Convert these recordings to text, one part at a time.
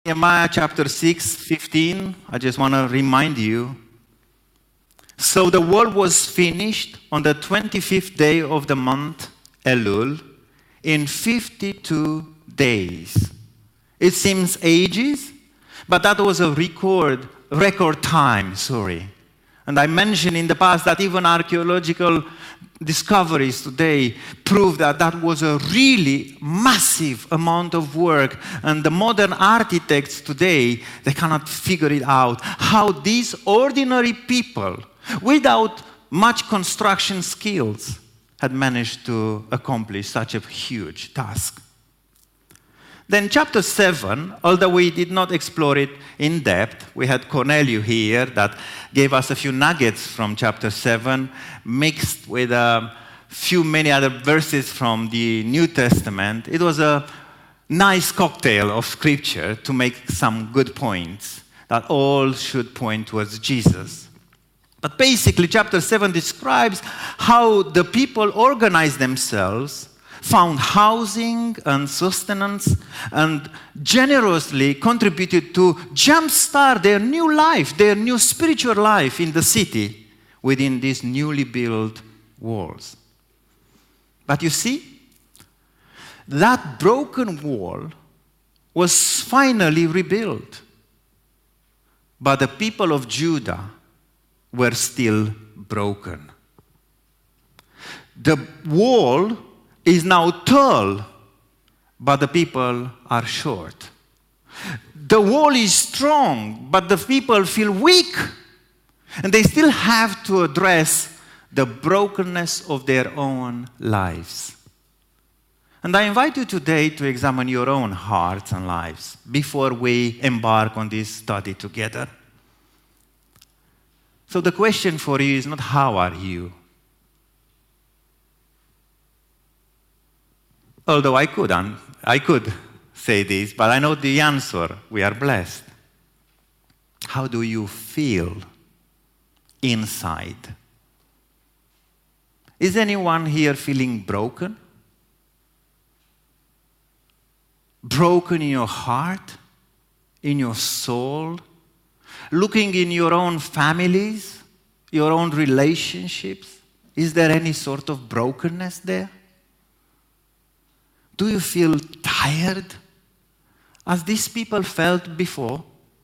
Nehemiah chapter 6:15, I just want to remind you. So the wall was finished on the 25th day of the month Elul in 52 days. It seems ages, but that was a record time. And I mentioned in the past that even archaeological discoveries today prove that that was a really massive amount of work. And the modern architects today, they cannot figure it out. How these ordinary people, without much construction skills, had managed to accomplish such a huge task. Then chapter 7, although we did not explore it in depth, we had Cornelius here that gave us a few nuggets from chapter 7, mixed with many other verses from the New Testament. It was a nice cocktail of scripture to make some good points that all should point towards Jesus. But basically, chapter 7 describes how the people organized themselves, found housing and sustenance, and generously contributed to jumpstart their new life, their new spiritual life in the city within these newly built walls. But you see, that broken wall was finally rebuilt. But the people of Judah were still broken. The wall is now tall, but the people are short. The wall is strong, but the people feel weak. And they still have to address the brokenness of their own lives. And I invite you today to examine your own hearts and lives before we embark on this study together. So the question for you is not how are you? Although I could say this, but I know the answer. We are blessed. How do you feel inside? Is anyone here feeling broken? Broken in your heart, in your soul? Looking in your own families, your own relationships? Is there any sort of brokenness there? Do you feel tired, as these people felt before?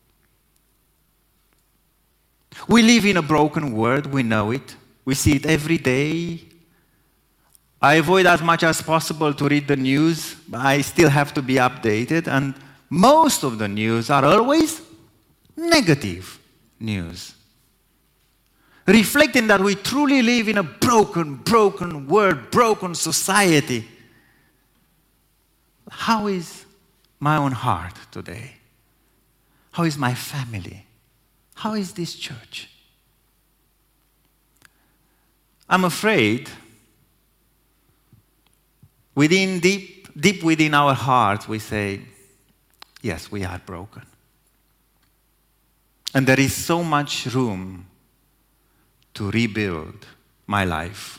We live in a broken world, we know it. We see it every day. I avoid as much as possible to read the news, but I still have to be updated. And most of the news are always negative news, reflecting that we truly live in a broken world, broken society. How is my own heart today? How is my family? How is this church? I'm afraid deep within our hearts we say, yes, we are broken. And there is so much room to rebuild my life.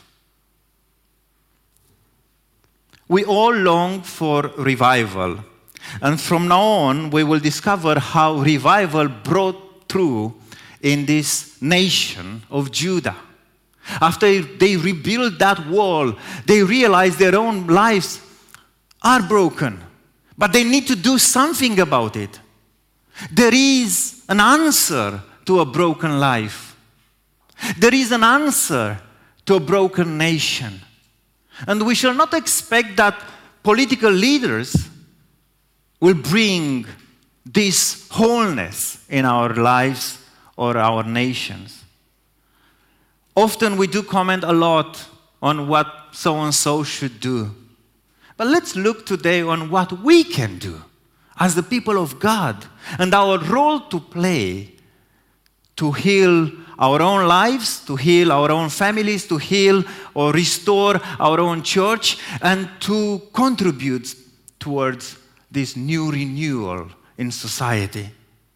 We all long for revival. And from now on, we will discover how revival broke through in this nation of Judah. After they rebuilt that wall, they realized their own lives are broken. But they need to do something about it. There is an answer to a broken life. There is an answer to a broken nation. And we shall not expect that political leaders will bring this wholeness in our lives or our nations. Often we do comment a lot on what so-and-so should do. But let's look today on what we can do as the people of God and our role to play to heal our own lives, to heal our own families, to heal or restore our own church, and to contribute towards this new renewal in society.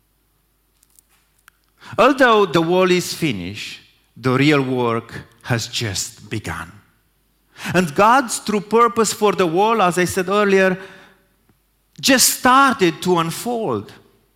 Although the wall is finished, the real work has just begun. And God's true purpose for the wall, as I said earlier, just started to unfold.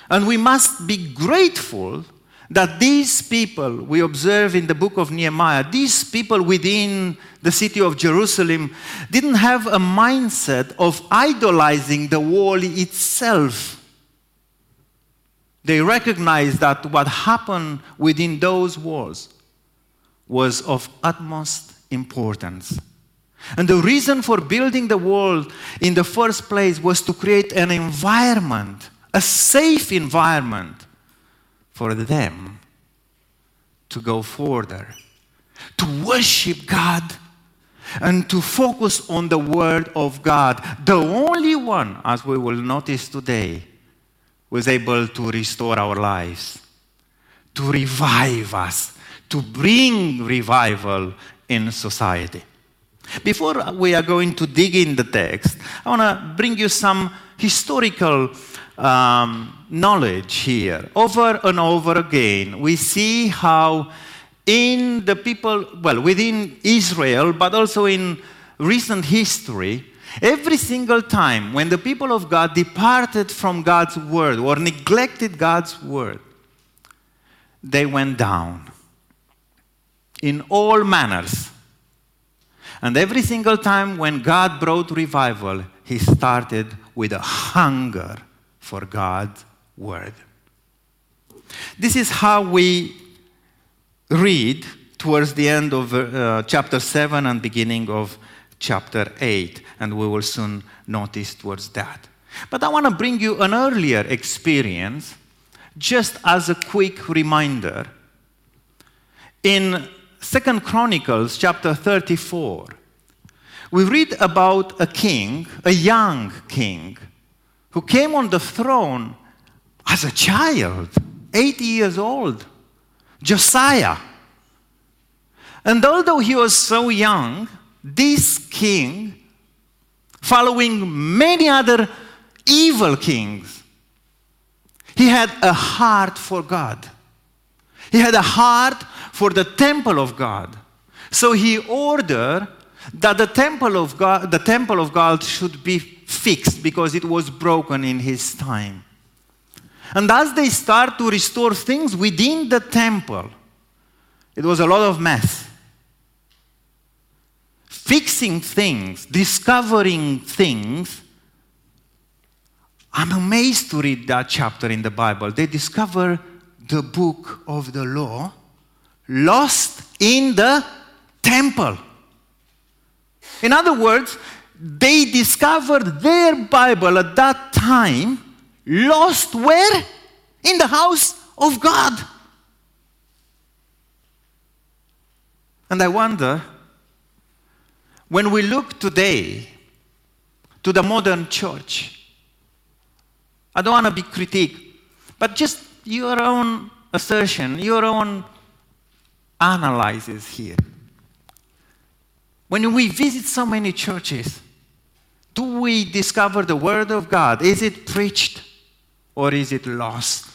And we must be grateful that these people we observe in the book of Nehemiah, these people within the city of Jerusalem, didn't have a mindset of idolizing the wall itself. They recognized that what happened within those walls was of utmost importance. And the reason for building the wall in the first place was to create an environment, a safe environment for them to go further, to worship God, and to focus on the Word of God. The only one, as we will notice today, was able to restore our lives, to revive us, to bring revival in society. Before we are going to dig in the text, I want to bring you some historical knowledge here. Over and over again, we see how in the people, well, within Israel, but also in recent history, every single time when the people of God departed from God's word or neglected God's word, they went down in all manners. And every single time when God brought revival, he started with a hunger for God's word. This is how we read towards the end of chapter 7 and beginning of chapter 8, and we will soon notice towards that. But I want to bring you an earlier experience, just as a quick reminder. In 2 Chronicles chapter 34, we read about a king, a young king, who came on the throne as a child, 8 years old, Josiah. And although he was so young, this king, following many other evil kings, he had a heart for God. He had a heart for the temple of God. So he ordered that the temple of God should be fixed because it was broken in his time. And as they start to restore things within the temple, it was a lot of mess. Fixing things, discovering things. I'm amazed to read that chapter in the Bible. They discover the book of the law lost in the temple. In other words, they discovered their Bible at that time lost where? In the house of God. And I wonder, when we look today to the modern church, I don't want to be critique, but just your own assertion, your own analysis here. When we visit so many churches, do we discover the Word of God? Is it preached or is it lost?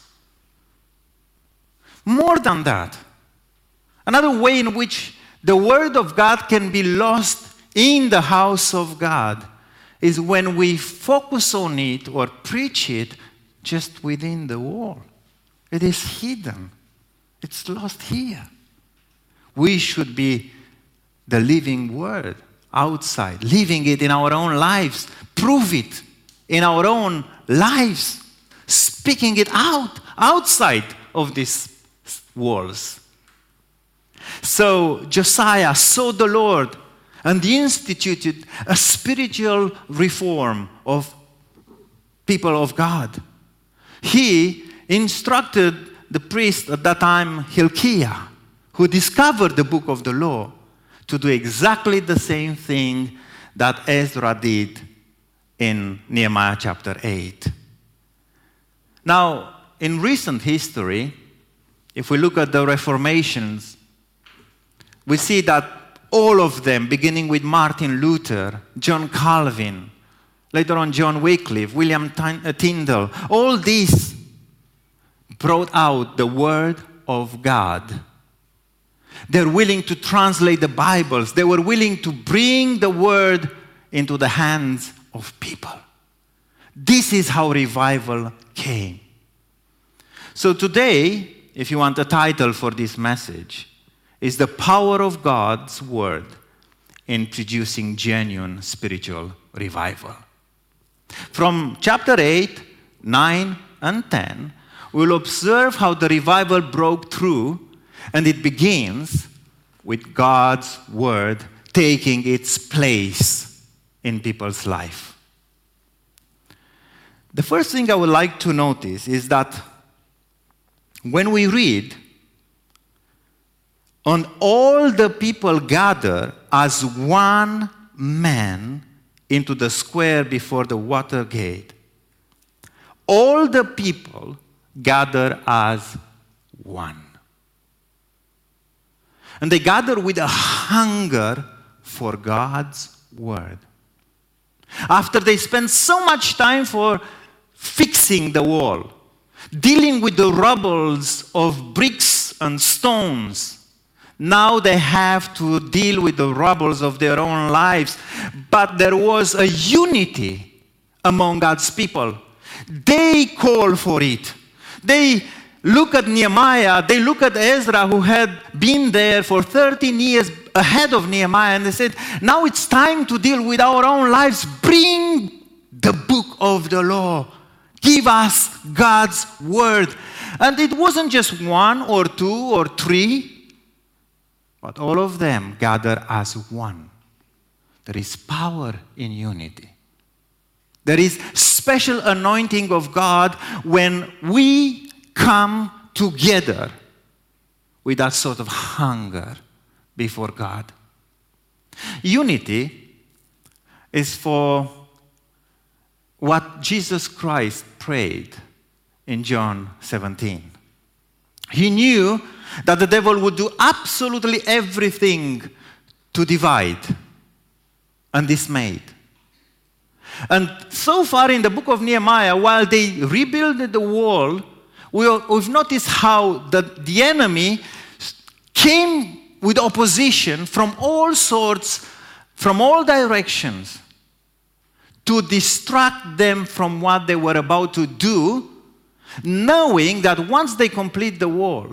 More than that, another way in which the Word of God can be lost in the house of God is when we focus on it or preach it just within the wall. It is hidden. It's lost here. We should be the living Word outside, living it in our own lives, prove it in our own lives, speaking it out outside of these walls. So Josiah saw the Lord and he instituted a spiritual reform of people of God. He instructed the priest at that time, Hilkiah, who discovered the book of the law, to do exactly the same thing that Ezra did in Nehemiah chapter 8. Now, in recent history, if we look at the Reformations, we see that all of them, beginning with Martin Luther, John Calvin, later on John Wycliffe, William Tyndale, all these brought out the Word of God. They're willing to translate the Bibles. They were willing to bring the Word into the hands of people. This is how revival came. So today, if you want a title for this message, is the power of God's word in producing genuine spiritual revival. From chapter 8, 9, and 10, we'll observe how the revival broke through, and it begins with God's word taking its place in people's life. The first thing I would like to notice is that when we read, "And all the people gather as one man into the square before the water gate," all the people gather as one. And they gather with a hunger for God's word. After they spend so much time for fixing the wall, dealing with the rubbles of bricks and stones, now they have to deal with the rubbles of their own lives. But there was a unity among God's people. They call for it. They look at Nehemiah, they look at Ezra, who had been there for 13 years ahead of Nehemiah, and they said, now it's time to deal with our own lives. Bring the book of the law. Give us God's word. And it wasn't just one or two or three, but all of them gather as one. There is power in unity. There is special anointing of God when we come together with that sort of hunger before God. Unity is for what Jesus Christ prayed in John 17. He knew that the devil would do absolutely everything to divide and dismay. And so far in the book of Nehemiah, while they rebuilt the wall, we've noticed how the enemy came with opposition from all sorts, from all directions, to distract them from what they were about to do, knowing that once they complete the wall,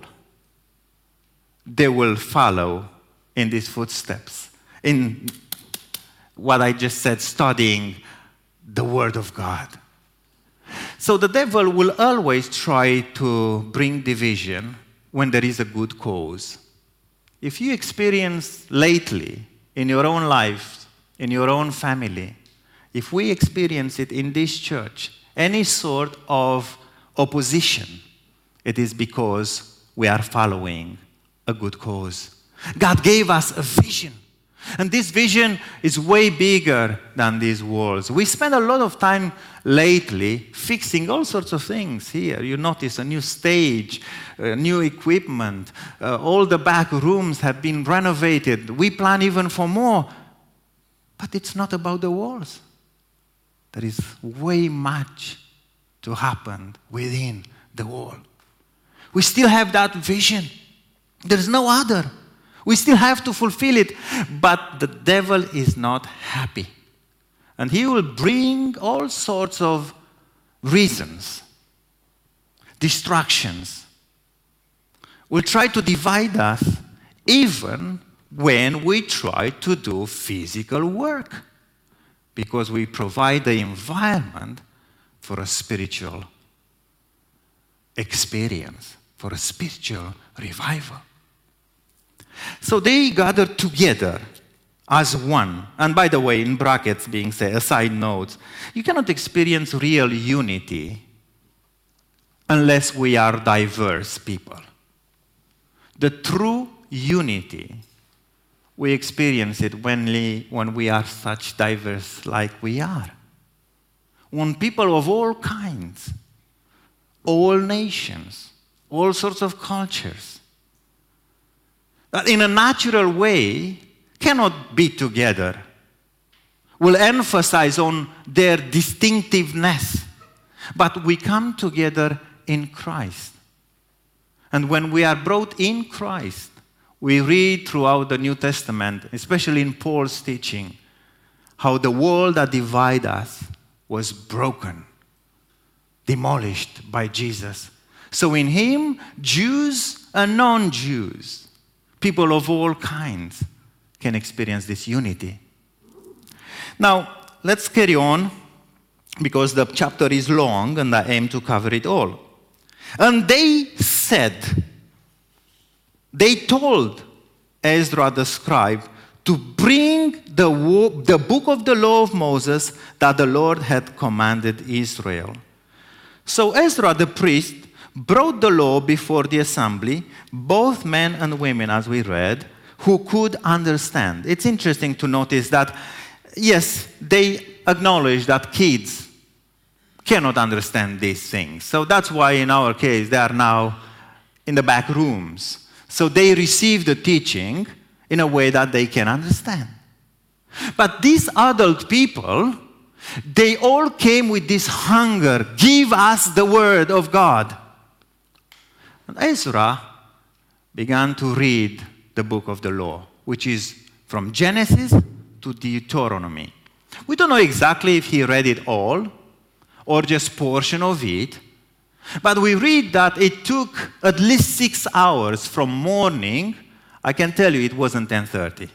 they will follow in these footsteps, in what I just said, studying the Word of God. So the devil will always try to bring division when there is a good cause. If you experience lately in your own life, in your own family, if we experience it in this church, any sort of opposition, it is because we are following a good cause. God gave us a vision. And this vision is way bigger than these walls. We spend a lot of time lately fixing all sorts of things here. You notice a new stage, new equipment. All the back rooms have been renovated. We plan even for more. But it's not about the walls. There is way much to happen within the wall. We still have that vision. There's no other. We still have to fulfill it, but the devil is not happy. And he will bring all sorts of reasons, distractions. Will try to divide us even when we try to do physical work, because we provide the environment for a spiritual experience, for a spiritual revival. So they gathered together as one. And by the way, in brackets being said, a side note, you cannot experience real unity unless we are diverse people. The true unity, we experience it when we are such diverse like we are. When people of all kinds, all nations, all sorts of cultures, that in a natural way cannot be together, will emphasize on their distinctiveness. But we come together in Christ. And when we are brought in Christ, we read throughout the New Testament, especially in Paul's teaching, how the wall that divides us was broken, demolished by Jesus. So in him, Jews and non-Jews, people of all kinds, can experience this unity. Now, let's carry on, because the chapter is long and I aim to cover it all. And they told Ezra the scribe to bring the book of the law of Moses that the Lord had commanded Israel. So Ezra the priest brought the law before the assembly, both men and women, as we read, who could understand. It's interesting to notice that, yes, they acknowledge that kids cannot understand these things. So that's why in our case, they are now in the back rooms. So they receive the teaching in a way that they can understand. But these adult people, they all came with this hunger, give us the word of God. And Ezra began to read the book of the law, which is from Genesis to Deuteronomy. We don't know exactly if he read it all or just portion of it, but we read that it took at least 6 hours from morning. I can tell you it wasn't 10:30.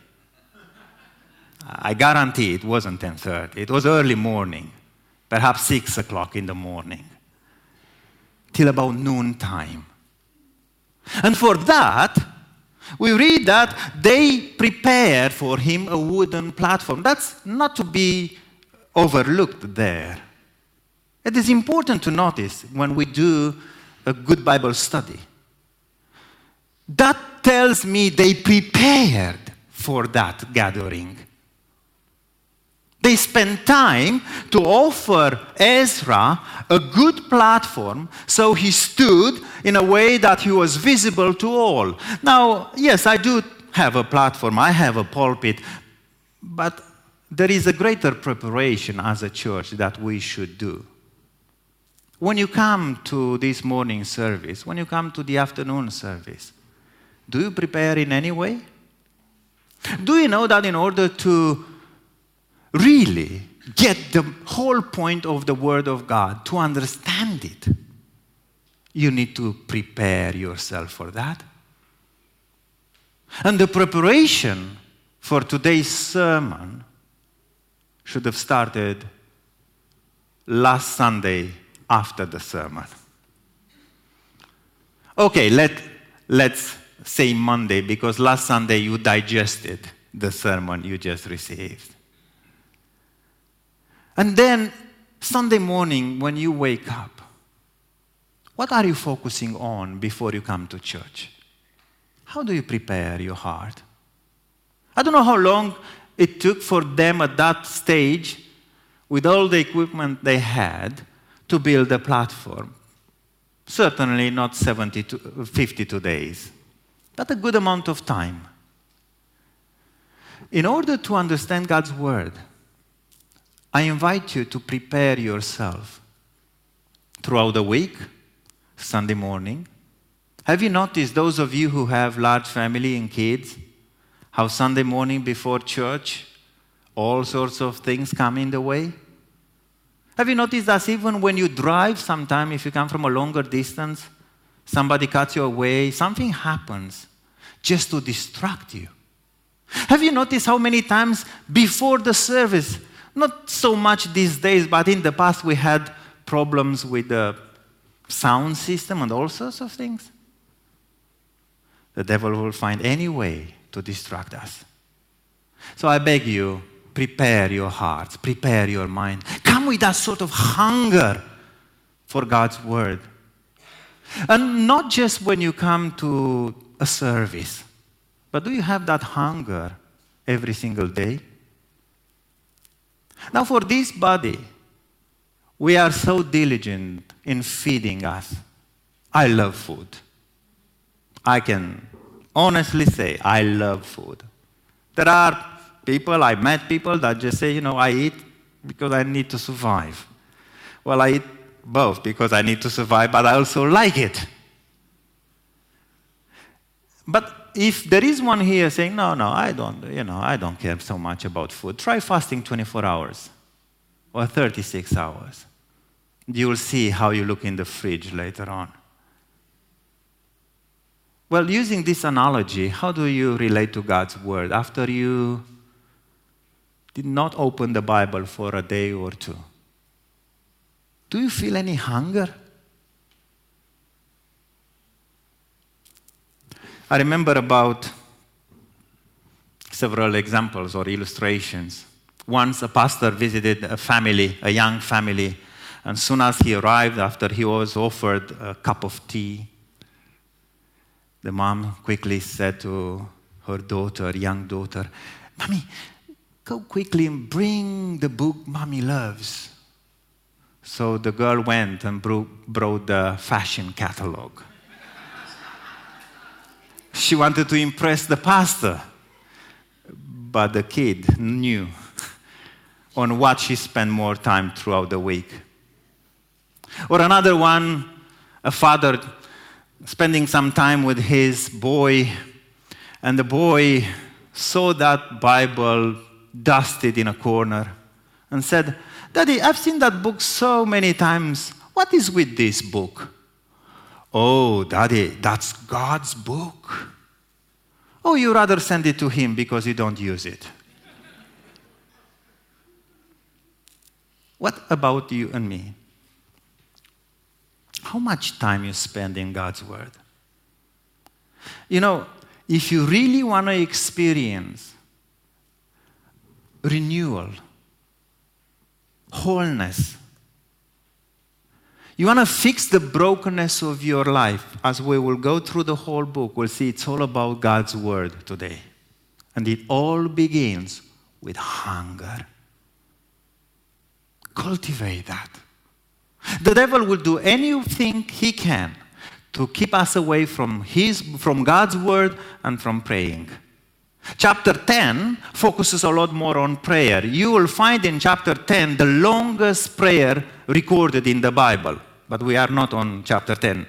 I guarantee it wasn't 10:30. It was early morning, perhaps 6 o'clock in the morning, till about noontime. And for that, we read that they prepared for him a wooden platform. That's not to be overlooked there. It is important to notice when we do a good Bible study. That tells me they prepared for that gathering. They spent time to offer Ezra a good platform so he stood in a way that he was visible to all. Now, yes, I do have a platform, I have a pulpit, but there is a greater preparation as a church that we should do. When you come to this morning service, when you come to the afternoon service, do you prepare in any way? Do you know that in order to really get the whole point of the Word of God, to understand it, you need to prepare yourself for that? And the preparation for today's sermon should have started last Sunday after the sermon. Okay, let's say Monday, because last Sunday you digested the sermon you just received. And then Sunday morning when you wake up, what are you focusing on before you come to church? How do you prepare your heart? I don't know how long it took for them at that stage, with all the equipment they had, to build a platform. Certainly not 52 days, but a good amount of time. In order to understand God's Word, I invite you to prepare yourself throughout the week, Sunday morning. Have you noticed, those of you who have large family and kids, how Sunday morning before church, all sorts of things come in the way? Have you noticed that even when you drive, sometime if you come from a longer distance, somebody cuts you away, something happens just to distract you? Have you noticed how many times before the service, not so much these days, but in the past we had problems with the sound system and all sorts of things? The devil will find any way to distract us. So I beg you, prepare your hearts, prepare your mind. Come with that sort of hunger for God's Word. And not just when you come to a service, but do you have that hunger every single day? Now for this body, we are so diligent in feeding us. I love food. I can honestly say I love food. There are people, I met people that just say, I eat because I need to survive. Well, I eat both because I need to survive, but I also like it. But if there is one here saying, no, I don't care so much about food, try fasting 24 hours or 36 hours. You will see how you look in the fridge later on. Well, using this analogy, how do you relate to God's Word after you did not open the Bible for a day or two? Do you feel any hunger? I remember about several examples or illustrations. Once a pastor visited a young family, and soon as he arrived, after he was offered a cup of tea, the mom quickly said to her daughter, young daughter, "Mommy, go quickly and bring the book Mommy loves." So the girl went and brought the fashion catalog. She wanted to impress the pastor, but the kid knew on what she spent more time throughout the week. Or another one, a father spending some time with his boy, and the boy saw that Bible dusted in a corner and said, "Daddy, I've seen that book so many times. What is with this book?" "Oh, Daddy, that's God's book." "Oh, you rather send it to him because you don't use it." What about you and me? How much time you spend in God's Word? You know, if you really want to experience renewal, wholeness, you want to fix the brokenness of your life, as we will go through the whole book, we'll see it's all about God's Word today. And it all begins with hunger. Cultivate that. The devil will do anything he can to keep us away from God's Word and from praying. Chapter 10 focuses a lot more on prayer. You will find in chapter 10 the longest prayer recorded in the Bible. But we are not on chapter 10.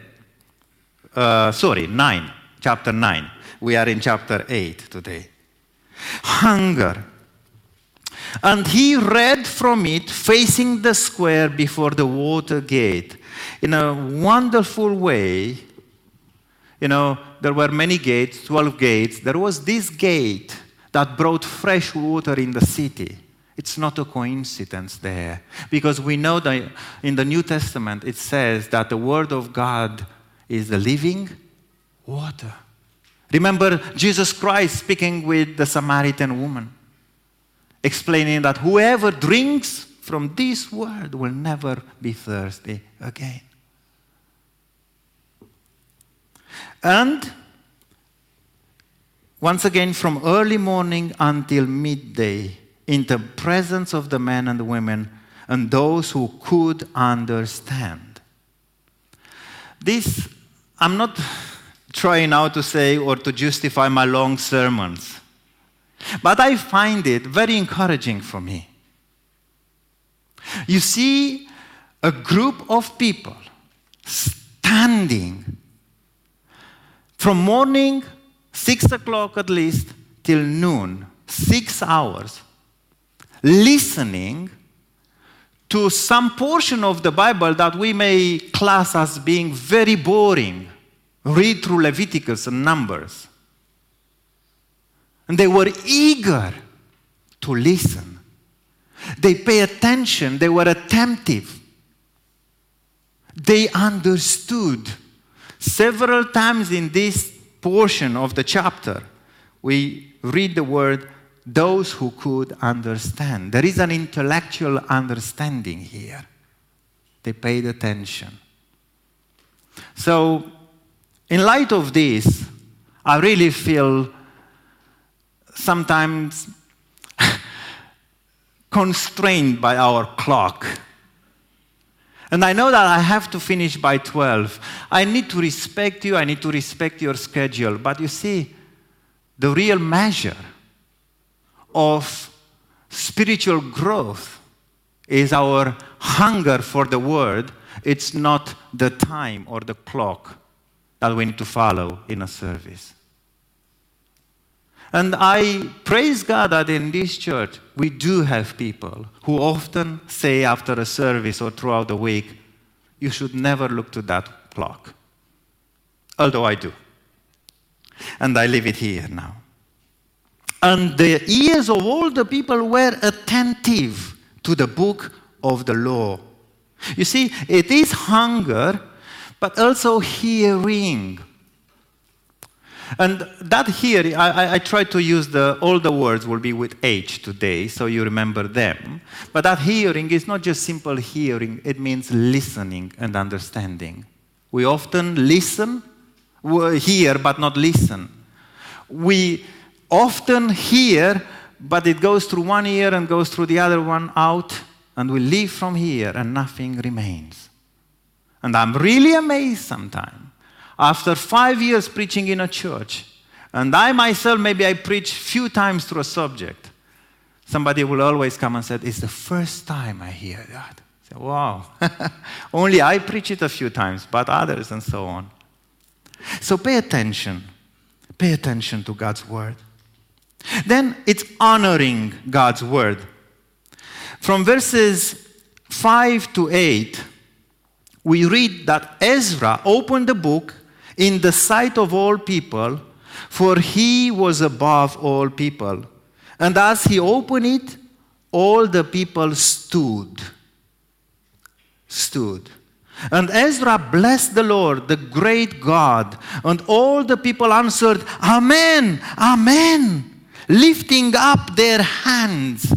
9. Chapter 9. We are in chapter 8 today. Hunger. And he read from it facing the square before the water gate in a wonderful way. You know, there were many gates, 12 gates. There was this gate that brought fresh water in the city. It's not a coincidence there, because we know that in the New Testament it says that the Word of God is the living water. Remember Jesus Christ speaking with the Samaritan woman, explaining that whoever drinks from this word will never be thirsty again. And once again, from early morning until midday, in the presence of the men and the women and those who could understand. This, I'm not trying now to say or to justify my long sermons, but I find it very encouraging for me. You see a group of people standing from morning, 6 o'clock at least, till noon, 6 hours, listening to some portion of the Bible that we may class as being very boring. Read through Leviticus and Numbers. And they were eager to listen. They pay attention. They were attentive. They understood. Several times in this portion of the chapter, we read the word, those who could understand. There is an intellectual understanding here. They paid attention. So, in light of this, I really feel sometimes constrained by our clock. And I know that I have to finish by 12. I need to respect you. I need to respect your schedule. But you see, the real measure of spiritual growth is our hunger for the Word. It's not the time or the clock that we need to follow in a service. And I praise God that in this church we do have people who often say after a service or throughout the week, you should never look to that clock. Although I do. And I leave it here now. And the ears of all the people were attentive to the book of the law. You see, it is hunger, but also hearing. And that here, I try to use all the words will be with H today, so you remember them. But that hearing is not just simple hearing, it means listening and understanding. We often listen, hear, but not listen. We often hear, but it goes through one ear and goes through the other one out, and we leave from here and nothing remains. And I'm really amazed sometimes. After 5 years preaching in a church, and I myself, maybe I preach few times through a subject, somebody will always come and say, it's the first time I hear that. I say, wow. Only I preach it a few times, but others and so on. So pay attention. Pay attention to God's word. Then it's honoring God's word. From verses 5 to 8, we read that Ezra opened the book in the sight of all people, for he was above all people. And as he opened it, all the people stood. And Ezra blessed the Lord, the great God. And all the people answered, Amen, Amen, lifting up their hands.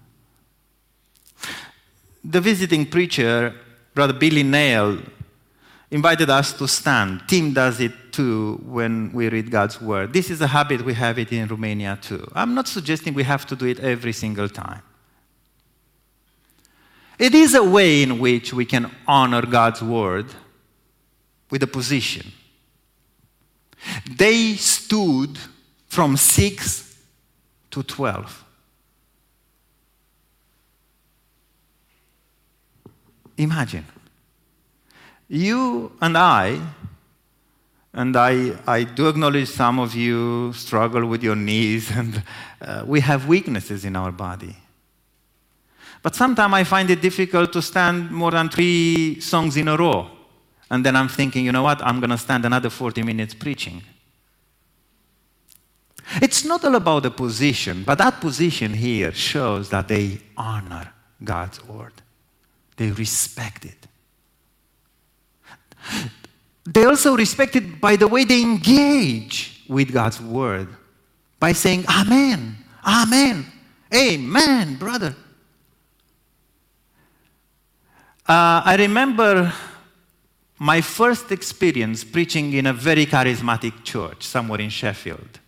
The visiting preacher, Brother Billy Nail, invited us to stand. Tim does it too when we read God's word. This is a habit, we have it in Romania too. I'm not suggesting we have to do it every single time. It is a way in which we can honor God's word with a position. They stood from 6 to 12. Imagine. You and I do acknowledge some of you struggle with your knees, and we have weaknesses in our body. But sometimes I find it difficult to stand more than 3 songs in a row. And then I'm thinking, you know what, I'm going to stand another 40 minutes preaching. It's not all about the position, but that position here shows that they honor God's word. They respect it. They also respect it by the way they engage with God's word. By saying, Amen, Amen, Amen, brother. I remember my first experience preaching in a very charismatic church somewhere in Sheffield.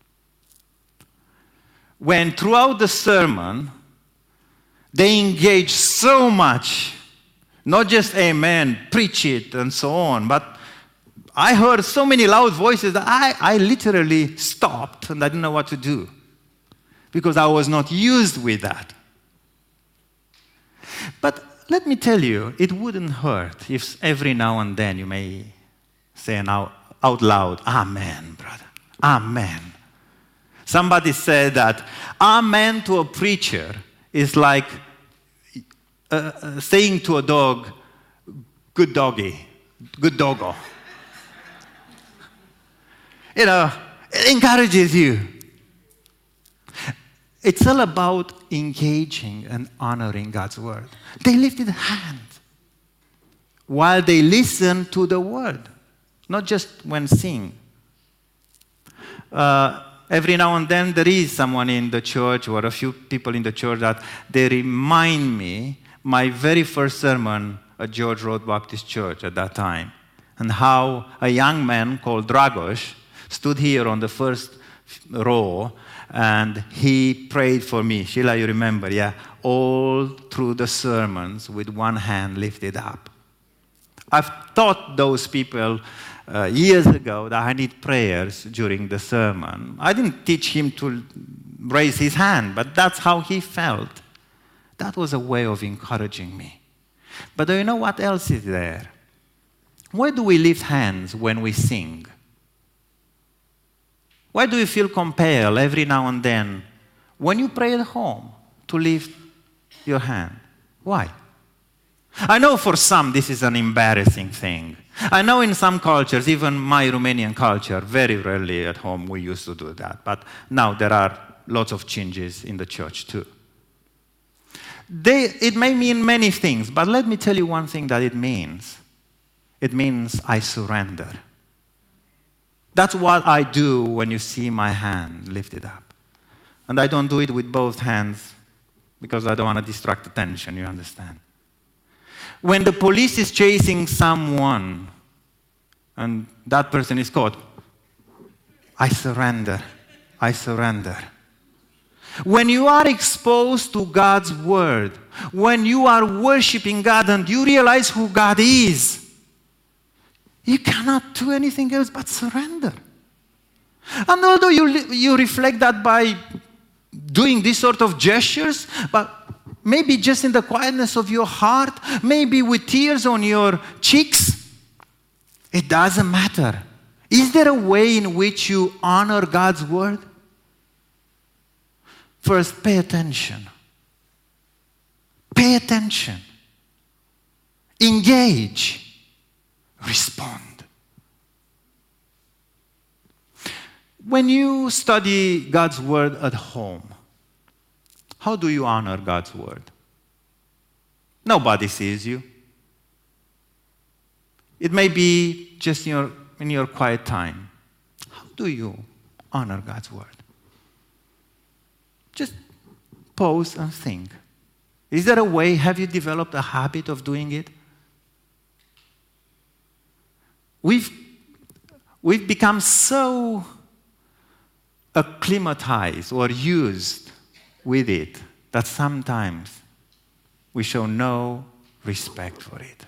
When throughout the sermon, they engaged so much, not just amen, preach it, and so on, but I heard so many loud voices that I literally stopped and I didn't know what to do because I was not used with that. But let me tell you, it wouldn't hurt if every now and then you may say out loud, Amen, brother, Amen. Somebody said that Amen to a preacher is like saying to a dog, good doggy, good doggo. You know, it encourages you. It's all about engaging and honoring God's word. They lifted hands while they listened to the word, not just when singing. Every now and then there is someone in the church or a few people in the church that they remind me my very first sermon at George Road Baptist Church at that time, and how a young man called Dragos stood here on the first row and he prayed for me. Sheila, you remember, yeah? All through the sermons with one hand lifted up. I've taught those people years ago that I need prayers during the sermon. I didn't teach him to raise his hand, but that's how he felt. That was a way of encouraging me. But do you know what else is there? Why do we lift hands when we sing? Why do you feel compelled every now and then, when you pray at home, to lift your hand? Why? I know for some this is an embarrassing thing. I know in some cultures, even my Romanian culture, very rarely at home we used to do that. But now there are lots of changes in the church too. It may mean many things, but let me tell you one thing that it means. It means I surrender. That's what I do when you see my hand lifted up. And I don't do it with both hands because I don't want to distract attention, you understand? When the police is chasing someone and that person is caught, I surrender. I surrender. When you are exposed to God's word, when you are worshiping God and you realize who God is, you cannot do anything else but surrender. And although you reflect that by doing these sort of gestures, but maybe just in the quietness of your heart, maybe with tears on your cheeks, it doesn't matter. Is there a way in which you honor God's word? First, pay attention. Pay attention. Engage. Respond. When you study God's word at home, how do you honor God's word? Nobody sees you. It may be just in your quiet time. How do you honor God's word? Just pause and think. Is there a way? Have you developed a habit of doing it? We've become so acclimatized or used with it that sometimes we show no respect for it.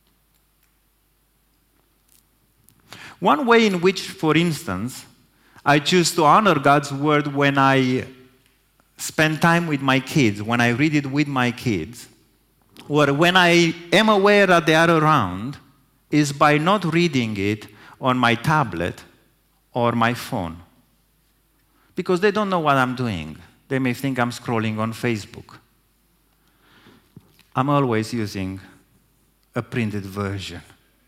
One way in which, for instance, I choose to honor God's word when I spend time with my kids, when I read it with my kids, or when I am aware that they are around, is by not reading it on my tablet or my phone. Because they don't know what I'm doing. They may think I'm scrolling on Facebook. I'm always using a printed version.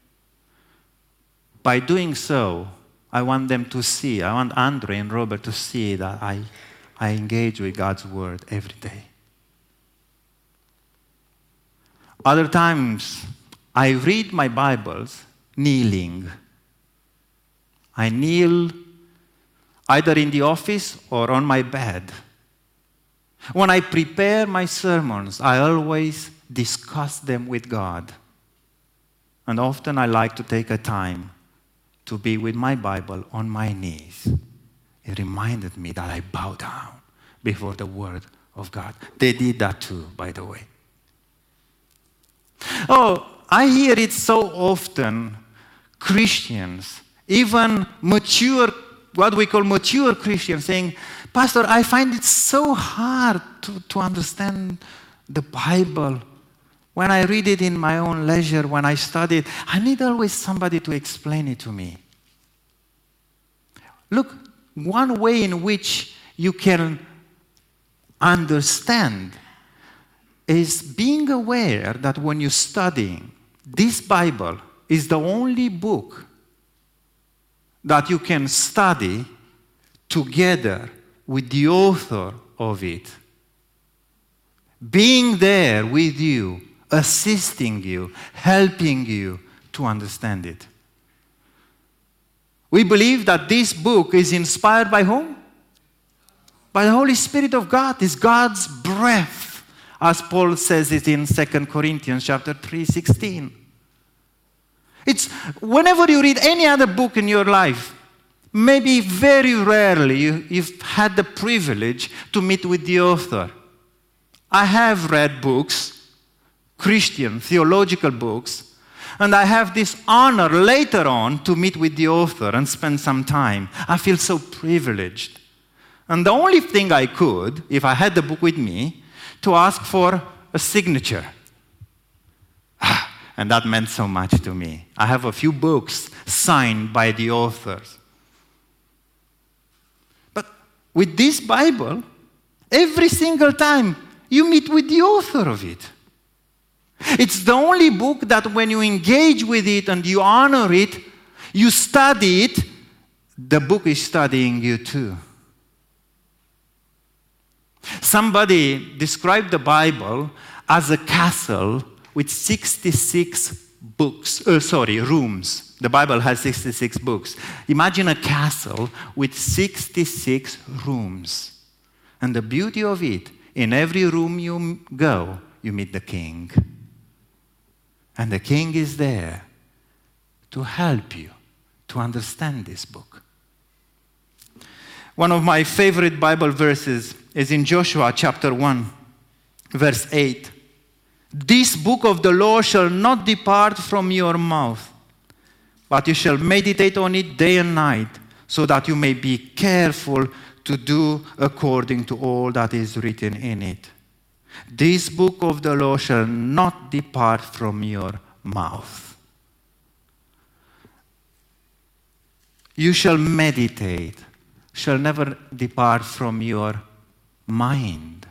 By doing so, I want them to see, I want Andre and Robert to see that I engage with God's word every day. Other times, I read my Bibles kneeling. I kneel either in the office or on my bed. When I prepare my sermons, I always discuss them with God. And often I like to take a time to be with my Bible on my knees. It reminded me that I bow down before the Word of God. They did that too, by the way. Oh, I hear it so often, Christians, even mature, what we call mature Christians, saying, Pastor, I find it so hard to understand the Bible. When I read it in my own leisure, when I study it, I need always somebody to explain it to me. Look, one way in which you can understand is being aware that when you're studying, this Bible is the only book that you can study together with the author of it. Being there with you, assisting you, helping you to understand it. We believe that this book is inspired by whom? By the Holy Spirit of God. It's God's breath, as Paul says it in 2 Corinthians chapter 3:16. It's whenever you read any other book in your life, maybe very rarely you've had the privilege to meet with the author. I have read books, Christian, theological books, and I have this honor later on to meet with the author and spend some time. I feel so privileged. And the only thing I could, if I had the book with me, to ask for a signature. And that meant so much to me. I have a few books signed by the authors. But with this Bible, every single time you meet with the author of it. It's the only book that when you engage with it and you honor it, you study it, the book is studying you too. Somebody described the Bible as a castle with 66 rooms. The Bible has 66 books. Imagine a castle with 66 rooms. And the beauty of it, in every room you go, you meet the king. And the king is there to help you to understand this book. One of my favorite Bible verses is in Joshua chapter 1, verse 8. This book of the law shall not depart from your mouth, but you shall meditate on it day and night, so that you may be careful to do according to all that is written in it. This book of the law shall not depart from your mouth. You shall meditate, shall never depart from your mind.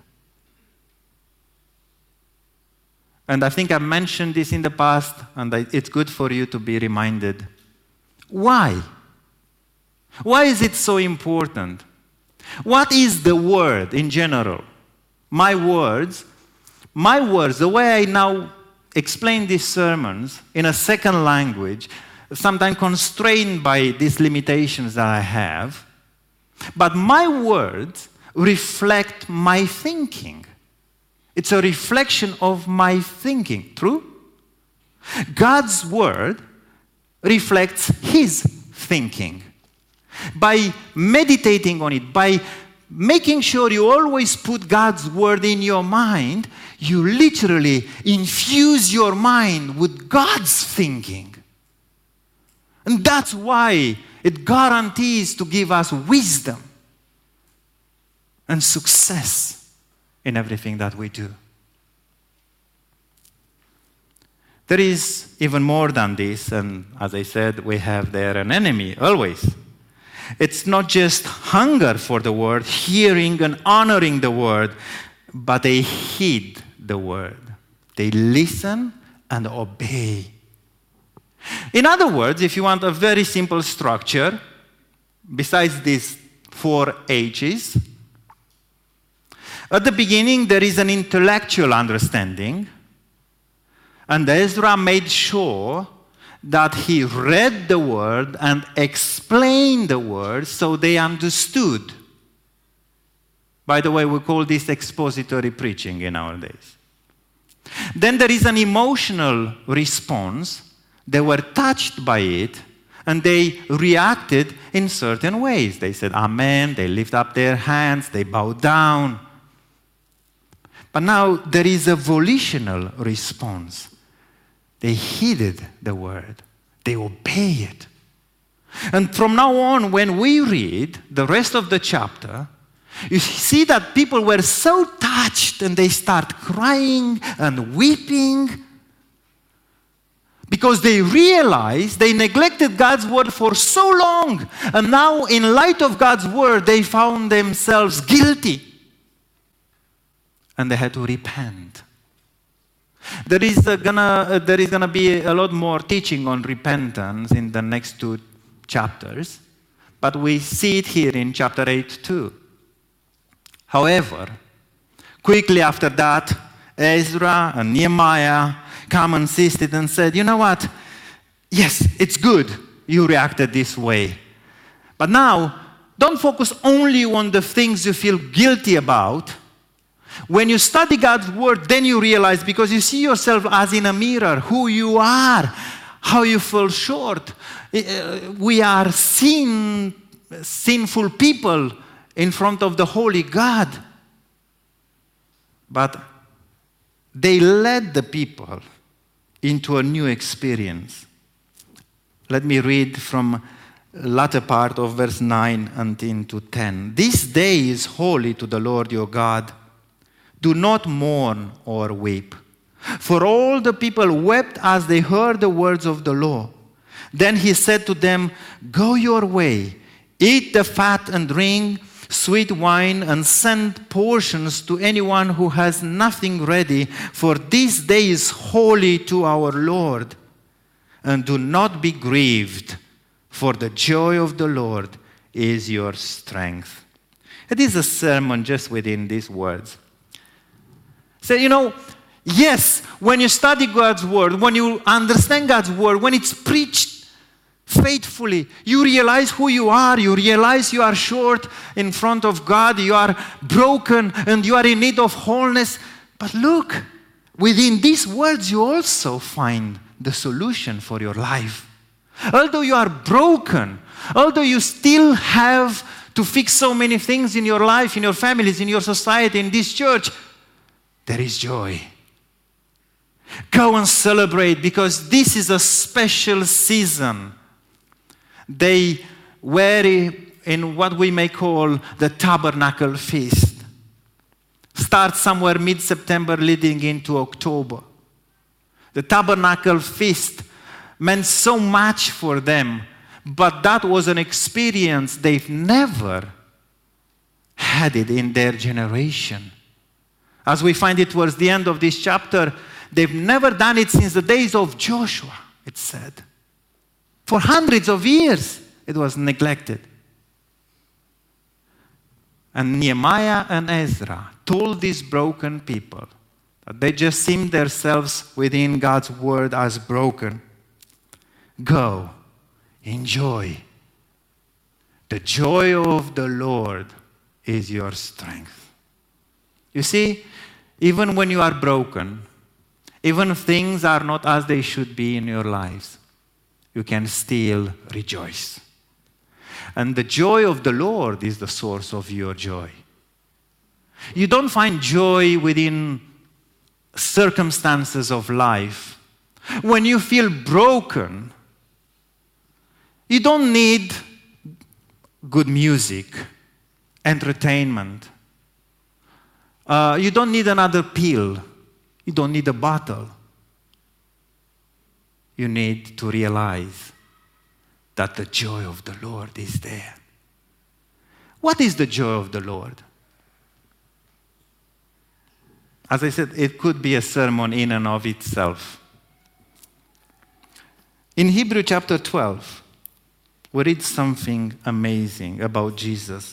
And I think I mentioned this in the past, and it's good for you to be reminded. Why? Why is it so important? What is the word in general? My words, the way I now explain these sermons in a second language, sometimes constrained by these limitations that I have, but my words reflect my thinking. It's a reflection of my thinking. True? God's word reflects his thinking. By meditating on it, by making sure you always put God's word in your mind, you literally infuse your mind with God's thinking. And that's why it guarantees to give us wisdom and success in everything that we do. There is even more than this, and as I said, we have there an enemy always. It's not just hunger for the word, hearing and honoring the word, but they heed the word. They listen and obey. In other words, if you want a very simple structure, besides these 4 H's, at the beginning there is an intellectual understanding, and Ezra made sure that he read the word and explained the word so they understood. By the way, we call this expository preaching in our days. Then there is an emotional response. They were touched by it and they reacted in certain ways. They said amen, they lift up their hands, they bow down. But now there is a volitional response. They heeded the word. They obey it. And from now on, when we read the rest of the chapter, you see that people were so touched and they start crying and weeping because they realized they neglected God's word for so long. And now, in light of God's word, they found themselves guilty. And they had to repent. There is gonna be a lot more teaching on repentance in the next 2 chapters, but we see it here in chapter 8 too. However, quickly after that, Ezra and Nehemiah come and insisted and said, you know what? Yes, it's good you reacted this way. But now, don't focus only on the things you feel guilty about. When you study God's word, then you realize, because you see yourself as in a mirror, who you are, how you fall short. We are sinful people in front of the holy God. But they led the people into a new experience. Let me read from the latter part of verse 9 and into 10. This day is holy to the Lord your God. Do not mourn or weep. For all the people wept as they heard the words of the law. Then he said to them, go your way, eat the fat and drink, sweet wine and send portions to anyone who has nothing ready, for this day is holy to our Lord. And do not be grieved, for the joy of the Lord is your strength. It is a sermon just within these words. So, yes, when you study God's word, when you understand God's word, when it's preached faithfully, you realize who you are. You realize you are short in front of God. You are broken and you are in need of wholeness. But look, within these words, you also find the solution for your life. Although you are broken, although you still have to fix so many things in your life, in your families, in your society, in this church, there is joy. Go and celebrate, because this is a special season. They were in what we may call the Tabernacle Feast. Starts somewhere mid-September leading into October. The Tabernacle Feast meant so much for them, but that was an experience they've never had it in their generation. As we find it towards the end of this chapter, they've never done it since the days of Joshua, it said. For hundreds of years, it was neglected. And Nehemiah and Ezra told these broken people that they just seen themselves within God's word as broken. Go, enjoy. The joy of the Lord is your strength. You see, even when you are broken, even if things are not as they should be in your lives, you can still rejoice. And the joy of the Lord is the source of your joy. You don't find joy within circumstances of life. When you feel broken, you don't need good music, entertainment. You don't need another pill. You don't need a bottle. You need to realize that the joy of the Lord is there. What is the joy of the Lord? As I said, it could be a sermon in and of itself. In Hebrews chapter 12, we read something amazing about Jesus.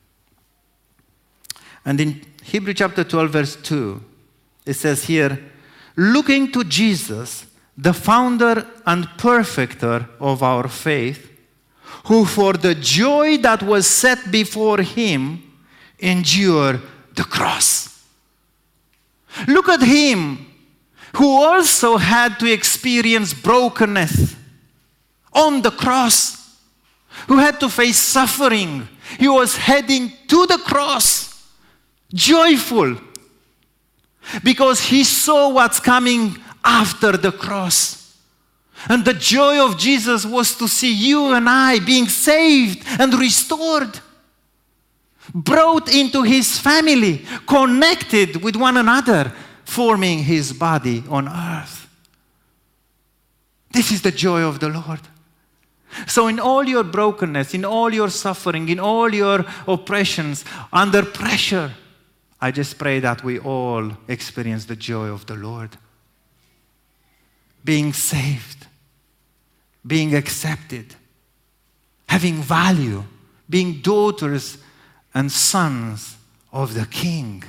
And in Hebrews chapter 12, verse 2, it says here, looking to Jesus, the founder and perfecter of our faith, who for the joy that was set before him endured the cross. Look at him, who also had to experience brokenness on the cross, who had to face suffering. He was heading to the cross, joyful, because he saw what's coming after the cross. And the joy of Jesus was to see you and I being saved and restored, brought into his family, connected with one another, forming his body on earth. This is the joy of the Lord. So in all your brokenness, in all your suffering, in all your oppressions, under pressure, I just pray that we all experience the joy of the Lord. Being saved, being accepted, having value, being daughters and sons of the King.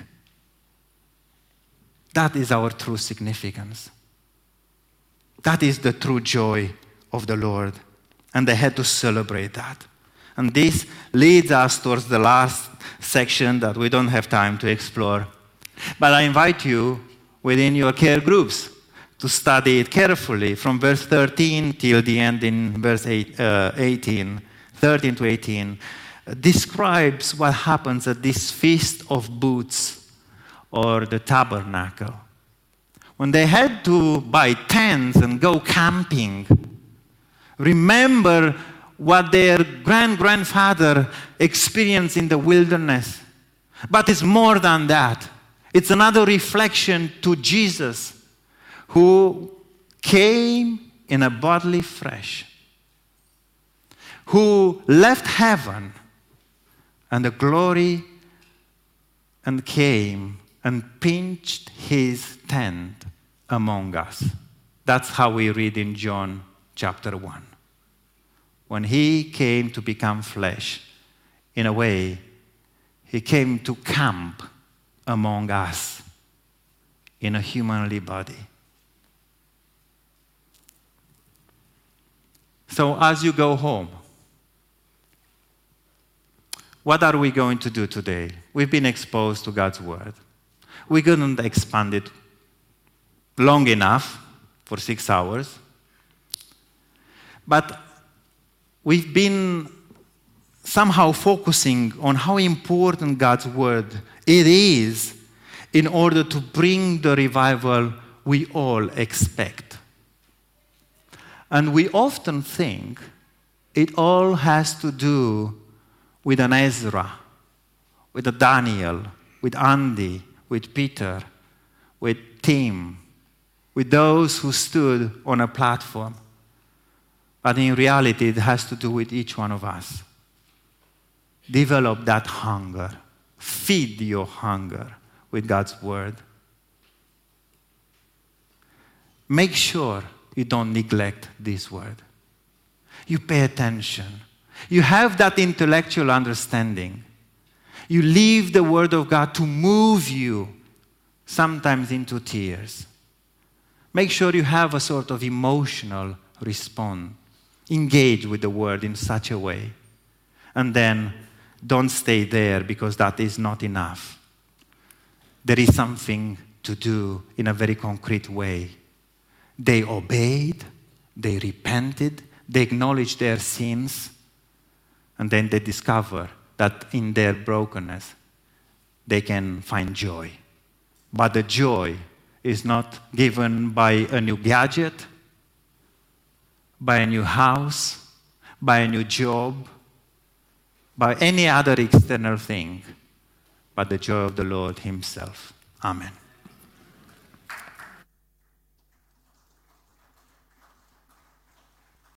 That is our true significance. That is the true joy of the Lord. And they had to celebrate that. And this leads us towards the last section that we don't have time to explore. But I invite you within your care groups to study it carefully from verse 13 till the end in verse 18, 13 to 18. Describes what happens at this Feast of Booths or the tabernacle. When they had to buy tents and go camping, remember what their grandfather experienced in the wilderness. But it's more than that. It's another reflection to Jesus, who came in a bodily flesh, who left heaven and the glory and came and pitched his tent among us. That's how we read in John chapter 1. When he came to become flesh, in a way, he came to camp among us in a humanly body. So as you go home, what are we going to do today? We've been exposed to God's word. We couldn't expand it long enough for 6 hours. But we've been somehow focusing on how important God's word it is in order to bring the revival we all expect. And we often think it all has to do with an Ezra, with a Daniel, with Andy, with Peter, with Tim, with those who stood on a platform. But in reality, it has to do with each one of us. Develop that hunger. Feed your hunger with God's word. Make sure you don't neglect this word. You pay attention. You have that intellectual understanding. You leave the word of God to move you, sometimes into tears. Make sure you have a sort of emotional response. Engage with the word in such a way. And then don't stay there because that is not enough. There is something to do in a very concrete way. They obeyed, they repented, they acknowledged their sins, and then they discover that in their brokenness, they can find joy. But the joy is not given by a new gadget, by a new house, by a new job, by any other external thing, but the joy of the Lord himself. Amen.